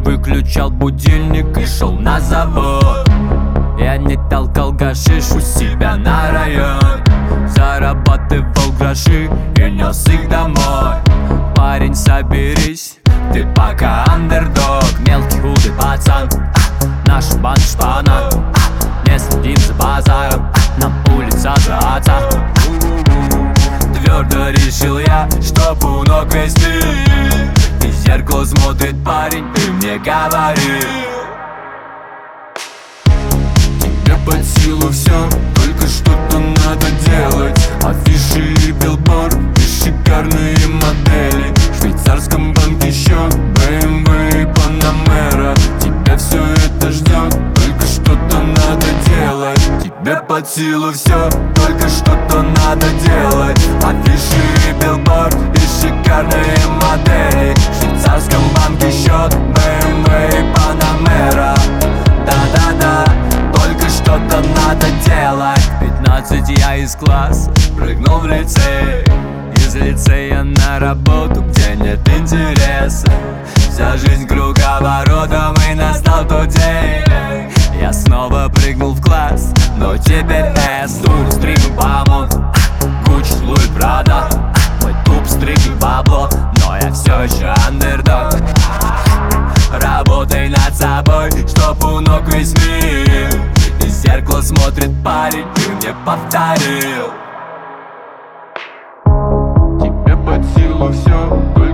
выключал будильник и шел на завод. Я не толкал гашиш у себя на район, зарабатывал гроши и нес их домой. Парень, соберись, ты пока андердог. Мелкий худый пацан, наша банда шпана. Не следим за базаром, нам улица за отца. Твердо решил я, что у ног весь мир. И в зеркало смотрит парень, ты мне говорил: тебе под силу все, только что-то надо делать. Афиши и билборд, и шикарные модели. В швейцарском банке счет, BMW и Панамера. Тебя все это ждет, только что-то надо делать. Тебе под силу все, только что-то надо делать. Афиши и билборд, и шикарные модели. В швейцарском банке счет, BMW и Панамера. Да-да-да, только что-то надо делать. 15 я из класса прыгнул в лицей. Из лицея на работу, где нет интереса. Вся жизнь круговоротом, и настал тот день. Я снова прыгнул в класс, но теперь тур, стрим и бамон, Гуччи, Луи, Прада. Мой туп стриг и бабло, но я все еще андердог. Работай над собой, чтоб у ног весь мир. Из зеркала смотрит парень, ты мне повторил: тебе под силу все.